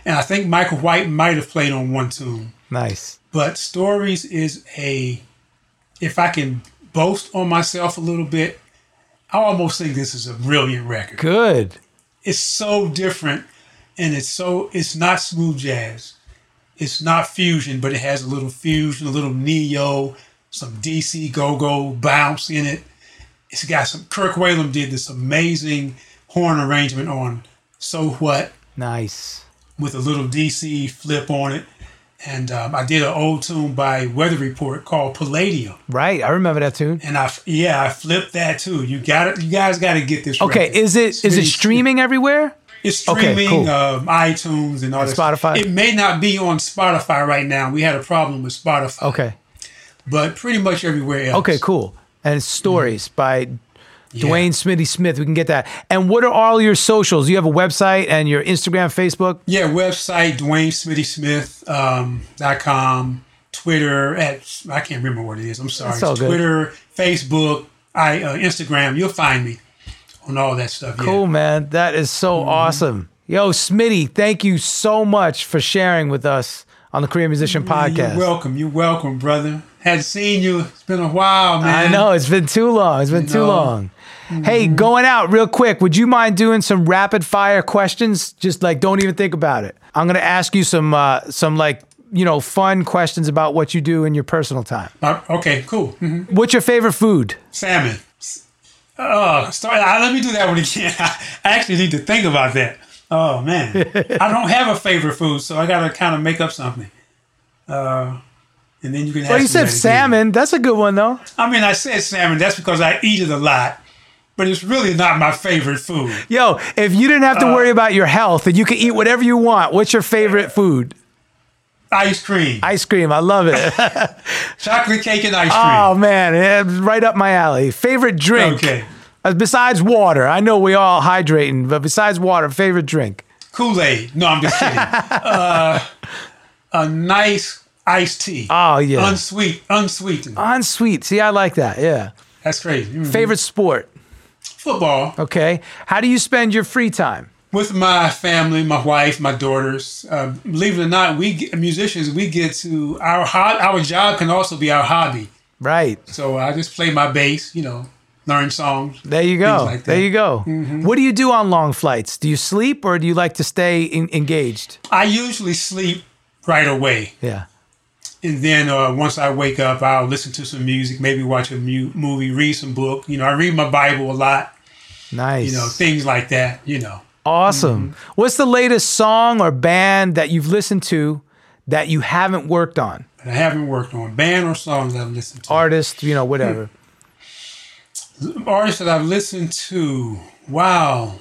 and I think Michael White might have played on one tune. Nice. But Stories is a, if I can boast on myself a little bit, I almost think this is a brilliant record. Good. It's so different, and it's so, it's not smooth jazz. It's not fusion, but it has a little fusion, a little neo, some D C go-go bounce in it. It's got some, Kirk Whalum did this amazing horn arrangement on So What. Nice. With a little D C flip on it. And um, I did an old tune by Weather Report called Palladium. Right, I remember that tune. And I, yeah, I flipped that too. You got it. You guys got to get this. Okay, record. is it It's is it really- streaming everywhere? It's streaming, Okay, cool. um, iTunes and all And that. Spotify? It may not be on Spotify right now. We had a problem with Spotify. Okay. But pretty much everywhere else. Okay, cool. And it's Stories by Yeah. Dwayne Smitty Smith. We can get that. And what are all your socials? You have a website and your Instagram, Facebook? Yeah, website Dwayne Smitty Smith um, dot com, Twitter at I can't remember what it is. I'm sorry. It's all good. Twitter, Facebook, I uh, Instagram. You'll find me on all that stuff. Cool, Yeah. man. That is so Mm-hmm. awesome. Yo, Smitty, thank you so much for sharing with us on the Korean Musician Podcast. You're welcome. You're welcome, brother. Hadn't seen you. It's been a while, man. I know, it's been too long. It's been too No. long. Hey, going out real quick, would you mind doing some rapid fire questions? Just like, don't even think about it. I'm going to ask you some, uh, some like, you know, fun questions about what you do in your personal time. Uh, okay, cool. Mhm. What's your favorite food? Salmon. Oh, sorry. uh, let me do that one again. I actually need to think about that. Oh, man. I don't have a favorite food, so I got to kind of make up something. Uh, and then you can ask Well, you me said that again. salmon. That's a good one, though. I mean, I said salmon. That's because I eat it a lot. But it's really not my favorite food. Yo, if you didn't have to Uh, worry about your health and you could eat whatever you want, what's your favorite food? Ice cream. Ice cream. I love it. Chocolate cake and ice cream. Oh, man. It's right up my alley. Favorite drink? Okay. Uh, Besides water. I know we all hydrating, but besides water, favorite drink? Kool-Aid. No, I'm just kidding. uh, a nice iced tea. Oh, yeah. Unsweet. Unsweetened. Unsweet. See, I like that. Yeah. That's crazy. Mhm. Favorite sport? Football. Okay. How do you spend your free time? With my family, my wife, my daughters. Uh, believe it or not, we get, musicians, we get to, our ho- our job can also be our hobby. Right. So I just play my bass, you know, learn songs. There you go. Things like that. There you go. What do you do on long flights? Do you sleep or do you like to stay in- engaged? I usually sleep right away. Yeah. And then uh, once I wake up, I'll listen to some music, maybe watch a mu- movie, read some book. You know, I read my Bible a lot, Nice. you know, things like that, you know. Awesome. What's the latest song or band that you've listened to that you haven't worked on? But I haven't worked on band or songs I've listened to. Artist, you know, whatever. Artists that I've listened to, wow.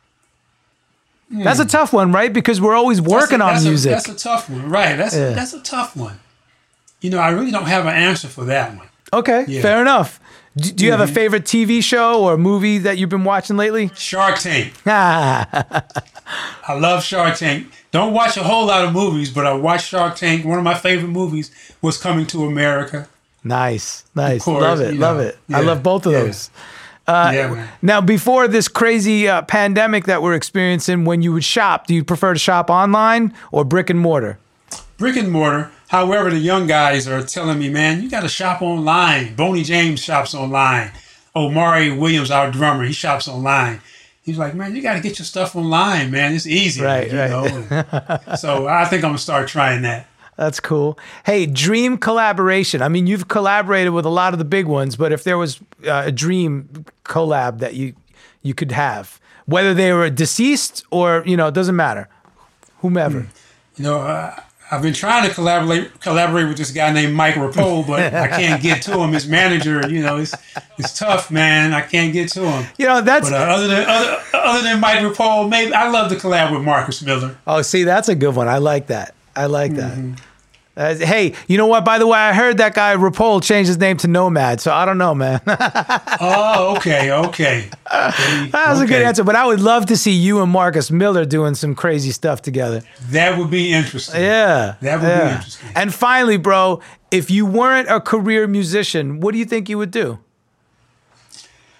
That's a tough one, right? Because we're always working That's a- on that's a- music. that's a tough one, right? That's Yeah. a, that's a tough one. You know, I really don't have an answer for that one. Okay, Yeah. fair enough. Do, do you have a favorite T V show or movie that you've been watching lately? Shark Tank. Ah, I love Shark Tank. Don't watch a whole lot of movies, but I watched Shark Tank. One of my favorite movies was Coming to America. nice, nice. course, love it, you love know. it. I Yeah, love both of yeah. those. Uh, yeah, man. Now, before this crazy uh, pandemic that we're experiencing, when you would shop, do you prefer to shop online or brick and mortar? Brick and mortar. However, the young guys are telling me, man, you got to shop online. Boney James shops online. Omari Williams, our drummer, he shops online. He's like, man, you got to get your stuff online, man. It's easy. Right, you right. know? So I think I'm going to start trying that. That's cool. Hey, dream collaboration. I mean, you've collaborated with a lot of the big ones, but if there was uh, a dream collab that you you could have, whether they were deceased or, you know, it doesn't matter, whomever. You know, uh, I've been trying to collaborate collaborate with this guy named Mike Rapole, but I can't get to him. His manager, you know, it's it's tough, man. I can't get to him. You know, that's But uh, other than other, other than Mike Rapole, maybe I love to collab with Marcus Miller. oh, see, that's a good one. I like that. I like that. Uh, hey, you know what? By the way, I heard that guy Rapole changed his name to Nomad, so I don't know, man. Oh, okay, okay. That was a good Okay. answer, but I would love to see you and Marcus Miller doing some crazy stuff together. That would be interesting. Yeah. That would be yeah. interesting. And finally, bro, if you weren't a career musician, what do you think you would do?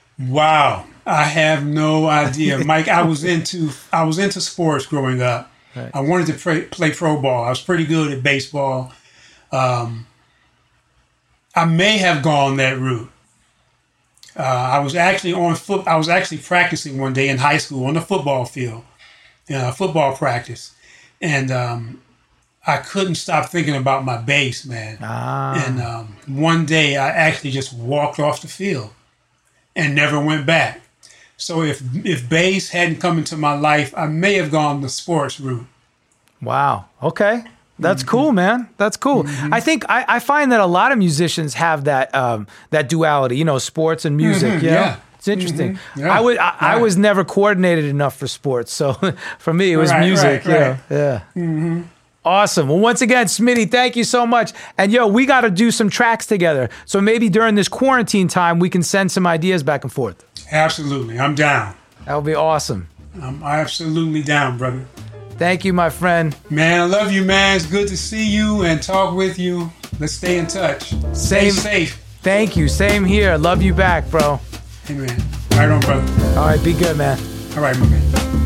Wow, I have no idea, Mike. I was into I was into sports growing up. right. I wanted to play, play pro ball. I was pretty good at baseball. Um, I may have gone that route. Uh, I was actually on foot. I was actually practicing one day in high school on the football field, uh, football practice, and um, I couldn't stop thinking about my bass, man. Ah. And um, one day I actually just walked off the field and never went back. So if if bass hadn't come into my life, I may have gone the sports route. Wow. Okay. That's mm-hmm. cool, man. That's cool. Mm-hmm. I think I, I find that a lot of musicians have that um, that duality, you know, sports and music. Mm-hmm. You know? Yeah. It's interesting. Mm-hmm. Yeah. I would I, right. I was never coordinated enough for sports. So for me, it was right, music. Right, right. Yeah. Yeah. Mm-hmm. Awesome. Well, once again, Smitty, thank you so much. And yo, we got to do some tracks together. So maybe during this quarantine time, we can send some ideas back and forth. Absolutely. I'm down. That would be awesome. I'm absolutely down, brother. Thank you, my friend. Man, I love you, man. It's good to see you and talk with you. Let's stay in touch. Stay Same. safe. Thank you. Same here. Love you back, bro. Amen. Right on, brother. All right. Be good, man. All right, my man.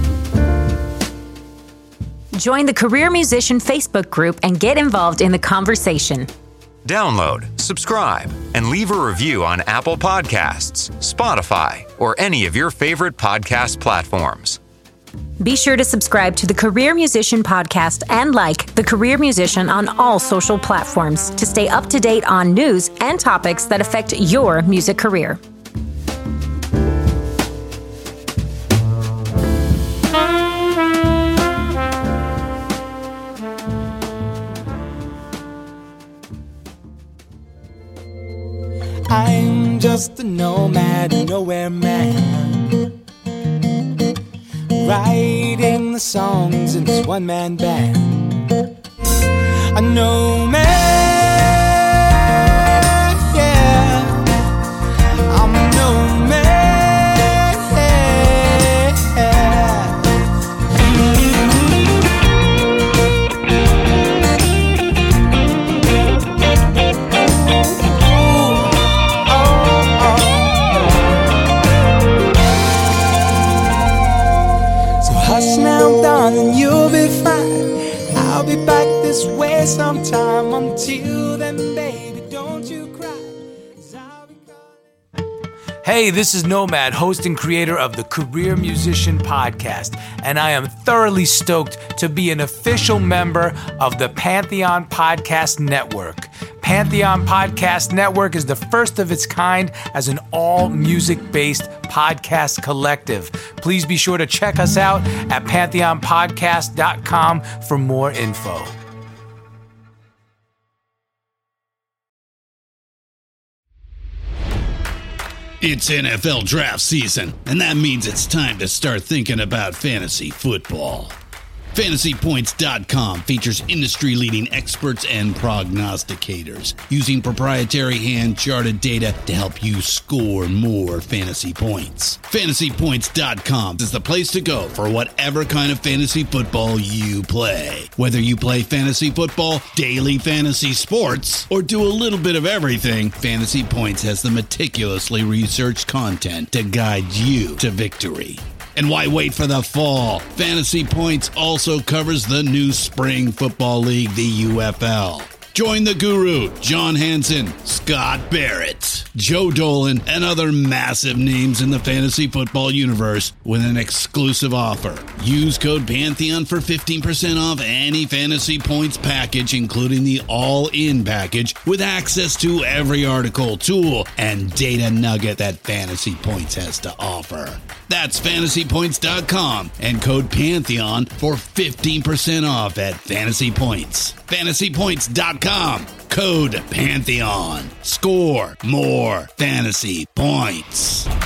Join the Career Musician Facebook group and get involved in the conversation. Download, subscribe, and leave a review on Apple Podcasts, Spotify, or any of your favorite podcast platforms. Be sure to subscribe to the Career Musician podcast and like The Career Musician on all social platforms to stay up to date on news and topics that affect your music career. I'm just a nomad, nowhere man, writing the songs in this one-man band. A nomad, yeah, I'm a nomad, hush now, darling, you'll be fine. I'll be back this way sometime. Until then, baby, don't you cry, 'cause I'll be calling. Hey, this is Nomad, host and creator of the Career Musician Podcast, and I am thoroughly stoked to be an official member of the Pantheon Podcast Network. Pantheon Podcast Network is the first of its kind as an all-music-based podcast collective. Please be sure to check us out at pantheon podcast dot com for more info. It's N F L draft season, and that means it's time to start thinking about fantasy football. Fantasy Points dot com features industry-leading experts and prognosticators using proprietary hand-charted data to help you score more fantasy points. Fantasy Points dot com is the place to go for whatever kind of fantasy football you play. Whether you play fantasy football, daily fantasy sports, or do a little bit of everything, Fantasy Points has the meticulously researched content to guide you to victory. And why wait for the fall? Fantasy Points also covers the new spring football league, the U F L. Join the guru, John Hansen, Scott Barrett, Joe Dolan, and other massive names in the fantasy football universe with an exclusive offer. Use code Pantheon for fifteen percent off any Fantasy Points package, including the all-in package, with access to every article, tool, and data nugget that Fantasy Points has to offer. That's Fantasy Points dot com and code Pantheon for fifteen percent off at Fantasy Points. Fantasy Points dot com, code Pantheon. Score more fantasy points.